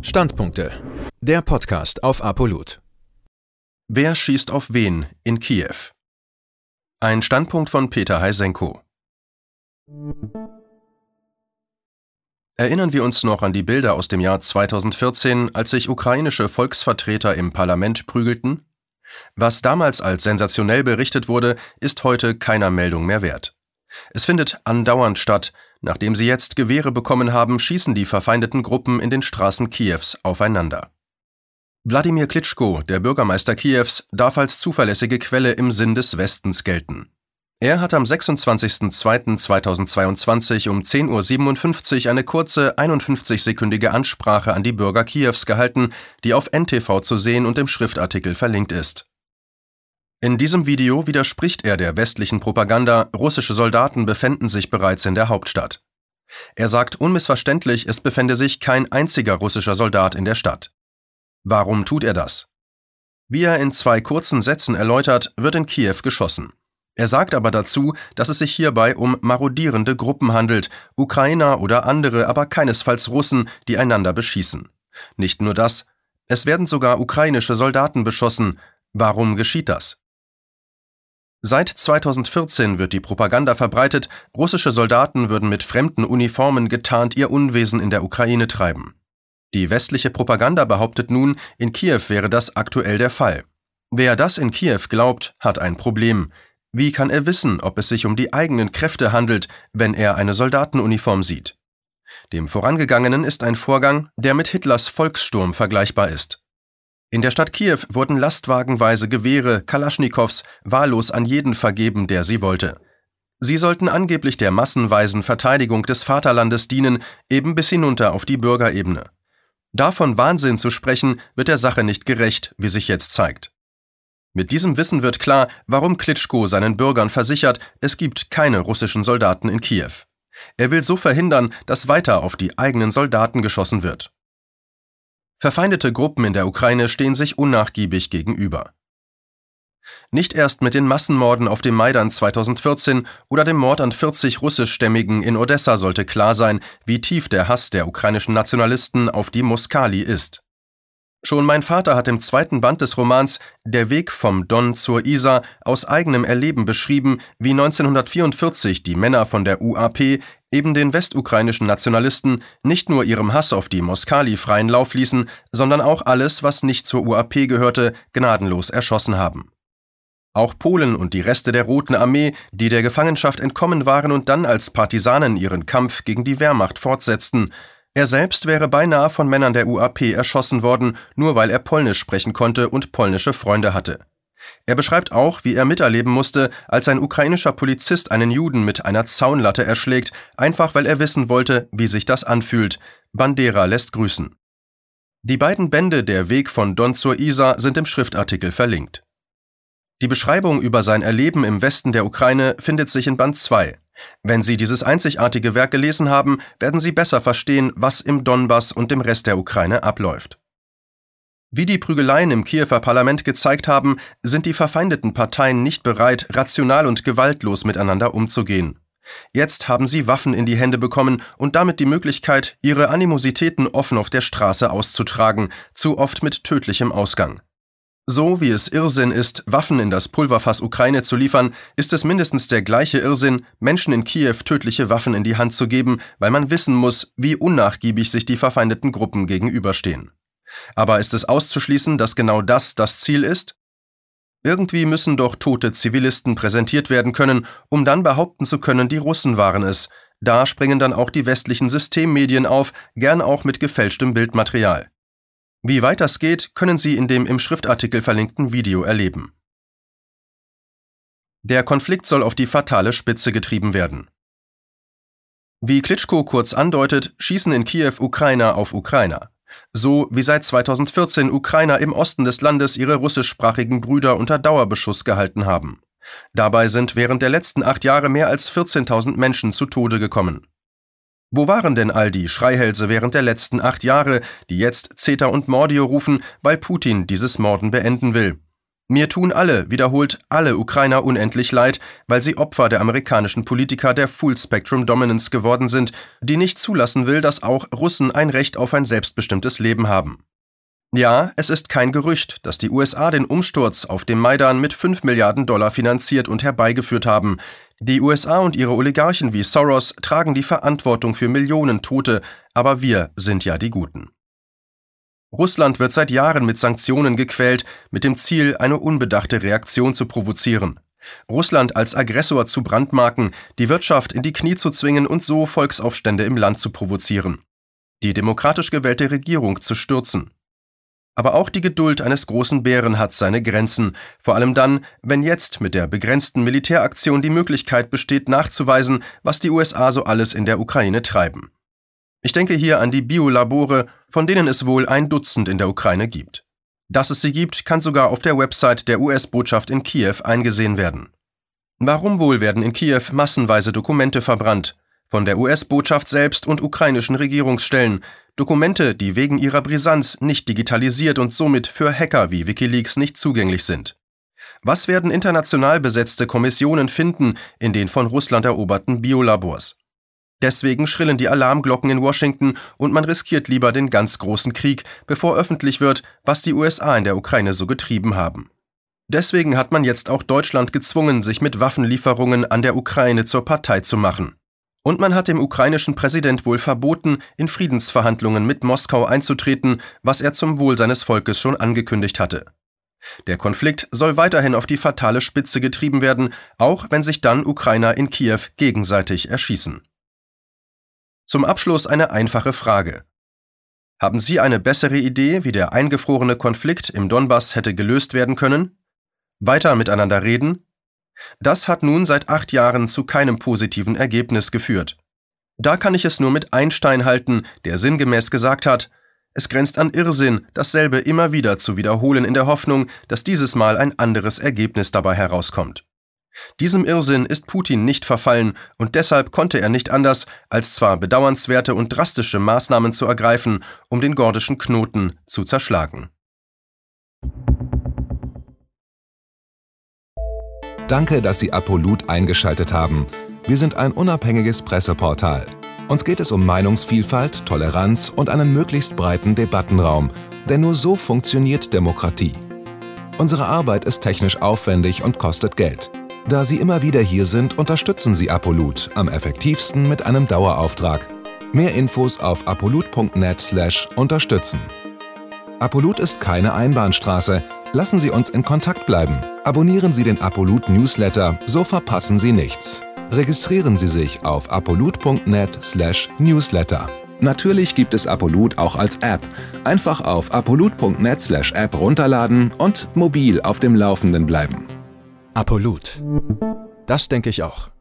Standpunkte. Der Podcast auf Apollut. Wer schießt auf wen in Kiew? Ein Standpunkt von Peter Heisenko. Erinnern wir uns noch an die Bilder aus dem Jahr 2014, als sich ukrainische Volksvertreter im Parlament prügelten? Was damals als sensationell berichtet wurde, ist heute keiner Meldung mehr wert. Es findet andauernd statt. Nachdem sie jetzt Gewehre bekommen haben, schießen die verfeindeten Gruppen in den Straßen Kiews aufeinander. Wladimir Klitschko, der Bürgermeister Kiews, darf als zuverlässige Quelle im Sinn des Westens gelten. Er hat am 26.02.2022 um 10.57 Uhr eine kurze, 51-sekündige Ansprache an die Bürger Kiews gehalten, die auf NTV zu sehen und im Schriftartikel verlinkt ist. In diesem Video widerspricht er der westlichen Propaganda, russische Soldaten befänden sich bereits in der Hauptstadt. Er sagt unmissverständlich, es befände sich kein einziger russischer Soldat in der Stadt. Warum tut er das? Wie er in 2 kurzen Sätzen erläutert, wird in Kiew geschossen. Er sagt aber dazu, dass es sich hierbei um marodierende Gruppen handelt, Ukrainer oder andere, aber keinesfalls Russen, die einander beschießen. Nicht nur das, es werden sogar ukrainische Soldaten beschossen. Warum geschieht das? Seit 2014 wird die Propaganda verbreitet, russische Soldaten würden mit fremden Uniformen getarnt ihr Unwesen in der Ukraine treiben. Die westliche Propaganda behauptet nun, in Kiew wäre das aktuell der Fall. Wer das in Kiew glaubt, hat ein Problem. Wie kann er wissen, ob es sich um die eigenen Kräfte handelt, wenn er eine Soldatenuniform sieht? Dem Vorangegangenen ist ein Vorgang, der mit Hitlers Volkssturm vergleichbar ist. In der Stadt Kiew wurden lastwagenweise Gewehre, Kalaschnikows, wahllos an jeden vergeben, der sie wollte. Sie sollten angeblich der massenweisen Verteidigung des Vaterlandes dienen, eben bis hinunter auf die Bürgerebene. Davon Wahnsinn zu sprechen, wird der Sache nicht gerecht, wie sich jetzt zeigt. Mit diesem Wissen wird klar, warum Klitschko seinen Bürgern versichert, es gibt keine russischen Soldaten in Kiew. Er will so verhindern, dass weiter auf die eigenen Soldaten geschossen wird. Verfeindete Gruppen in der Ukraine stehen sich unnachgiebig gegenüber. Nicht erst mit den Massenmorden auf dem Maidan 2014 oder dem Mord an 40 Russischstämmigen in Odessa sollte klar sein, wie tief der Hass der ukrainischen Nationalisten auf die Moskali ist. Schon mein Vater hat im 2. Band des Romans »Der Weg vom Don zur Isar« aus eigenem Erleben beschrieben, wie 1944 die Männer von der UAP eben den westukrainischen Nationalisten nicht nur ihrem Hass auf die Moskali freien Lauf ließen, sondern auch alles, was nicht zur UAP gehörte, gnadenlos erschossen haben. Auch Polen und die Reste der Roten Armee, die der Gefangenschaft entkommen waren und dann als Partisanen ihren Kampf gegen die Wehrmacht fortsetzten. Er selbst wäre beinahe von Männern der UAP erschossen worden, nur weil er Polnisch sprechen konnte und polnische Freunde hatte. Er beschreibt auch, wie er miterleben musste, als ein ukrainischer Polizist einen Juden mit einer Zaunlatte erschlägt, einfach weil er wissen wollte, wie sich das anfühlt. Bandera lässt grüßen. Die beiden Bände Der Weg von Don zur Isar sind im Schriftartikel verlinkt. Die Beschreibung über sein Erleben im Westen der Ukraine findet sich in Band 2. Wenn Sie dieses einzigartige Werk gelesen haben, werden Sie besser verstehen, was im Donbass und dem Rest der Ukraine abläuft. Wie die Prügeleien im Kiewer Parlament gezeigt haben, sind die verfeindeten Parteien nicht bereit, rational und gewaltlos miteinander umzugehen. Jetzt haben sie Waffen in die Hände bekommen und damit die Möglichkeit, ihre Animositäten offen auf der Straße auszutragen, zu oft mit tödlichem Ausgang. So wie es Irrsinn ist, Waffen in das Pulverfass Ukraine zu liefern, ist es mindestens der gleiche Irrsinn, Menschen in Kiew tödliche Waffen in die Hand zu geben, weil man wissen muss, wie unnachgiebig sich die verfeindeten Gruppen gegenüberstehen. Aber ist es auszuschließen, dass genau das Ziel ist? Irgendwie müssen doch tote Zivilisten präsentiert werden können, um dann behaupten zu können, die Russen waren es. Da springen dann auch die westlichen Systemmedien auf, gern auch mit gefälschtem Bildmaterial. Wie weit das geht, können Sie in dem im Schriftartikel verlinkten Video erleben. Der Konflikt soll auf die fatale Spitze getrieben werden. Wie Klitschko kurz andeutet, schießen in Kiew Ukrainer auf Ukrainer. So wie seit 2014 Ukrainer im Osten des Landes ihre russischsprachigen Brüder unter Dauerbeschuss gehalten haben. Dabei sind während der letzten 8 Jahre mehr als 14.000 Menschen zu Tode gekommen. Wo waren denn all die Schreihälse während der letzten 8 Jahre, die jetzt CETA und Mordio rufen, weil Putin dieses Morden beenden will? Mir tun alle, wiederholt alle Ukrainer unendlich leid, weil sie Opfer der amerikanischen Politiker der Full-Spectrum-Dominance geworden sind, die nicht zulassen will, dass auch Russen ein Recht auf ein selbstbestimmtes Leben haben. Ja, es ist kein Gerücht, dass die USA den Umsturz auf dem Maidan mit $5 Milliarden finanziert und herbeigeführt haben. Die USA und ihre Oligarchen wie Soros tragen die Verantwortung für Millionen Tote, aber wir sind ja die Guten. Russland wird seit Jahren mit Sanktionen gequält, mit dem Ziel, eine unbedachte Reaktion zu provozieren. Russland als Aggressor zu brandmarken, die Wirtschaft in die Knie zu zwingen und so Volksaufstände im Land zu provozieren. Die demokratisch gewählte Regierung zu stürzen. Aber auch die Geduld eines großen Bären hat seine Grenzen, vor allem dann, wenn jetzt mit der begrenzten Militäraktion die Möglichkeit besteht, nachzuweisen, was die USA so alles in der Ukraine treiben. Ich denke hier an die Biolabore, von denen es wohl 1 Dutzend in der Ukraine gibt. Dass es sie gibt, kann sogar auf der Website der US-Botschaft in Kiew eingesehen werden. Warum wohl werden in Kiew massenweise Dokumente verbrannt? Von der US-Botschaft selbst und ukrainischen Regierungsstellen. Dokumente, die wegen ihrer Brisanz nicht digitalisiert und somit für Hacker wie WikiLeaks nicht zugänglich sind. Was werden international besetzte Kommissionen finden in den von Russland eroberten Biolabors? Deswegen schrillen die Alarmglocken in Washington und man riskiert lieber den ganz großen Krieg, bevor öffentlich wird, was die USA in der Ukraine so getrieben haben. Deswegen hat man jetzt auch Deutschland gezwungen, sich mit Waffenlieferungen an der Ukraine zur Partei zu machen. Und man hat dem ukrainischen Präsident wohl verboten, in Friedensverhandlungen mit Moskau einzutreten, was er zum Wohl seines Volkes schon angekündigt hatte. Der Konflikt soll weiterhin auf die fatale Spitze getrieben werden, auch wenn sich dann Ukrainer in Kiew gegenseitig erschießen. Zum Abschluss eine einfache Frage. Haben Sie eine bessere Idee, wie der eingefrorene Konflikt im Donbass hätte gelöst werden können? Weiter miteinander reden? Das hat nun seit 8 Jahren zu keinem positiven Ergebnis geführt. Da kann ich es nur mit Einstein halten, der sinngemäß gesagt hat, es grenzt an Irrsinn, dasselbe immer wieder zu wiederholen in der Hoffnung, dass dieses Mal ein anderes Ergebnis dabei herauskommt. Diesem Irrsinn ist Putin nicht verfallen und deshalb konnte er nicht anders, als zwar bedauernswerte und drastische Maßnahmen zu ergreifen, um den gordischen Knoten zu zerschlagen. Danke, dass Sie Apollut eingeschaltet haben. Wir sind ein unabhängiges Presseportal. Uns geht es um Meinungsvielfalt, Toleranz und einen möglichst breiten Debattenraum, denn nur so funktioniert Demokratie. Unsere Arbeit ist technisch aufwendig und kostet Geld. Da Sie immer wieder hier sind, unterstützen Sie Apollut am effektivsten mit einem Dauerauftrag. Mehr Infos auf apollut.net/unterstützen. Apollut ist keine Einbahnstraße. Lassen Sie uns in Kontakt bleiben. Abonnieren Sie den Apollut Newsletter, so verpassen Sie nichts. Registrieren Sie sich auf apollut.net/newsletter. Natürlich gibt es Apollut auch als App. Einfach auf apollut.net/app runterladen und mobil auf dem Laufenden bleiben. Apollut. Das denke ich auch.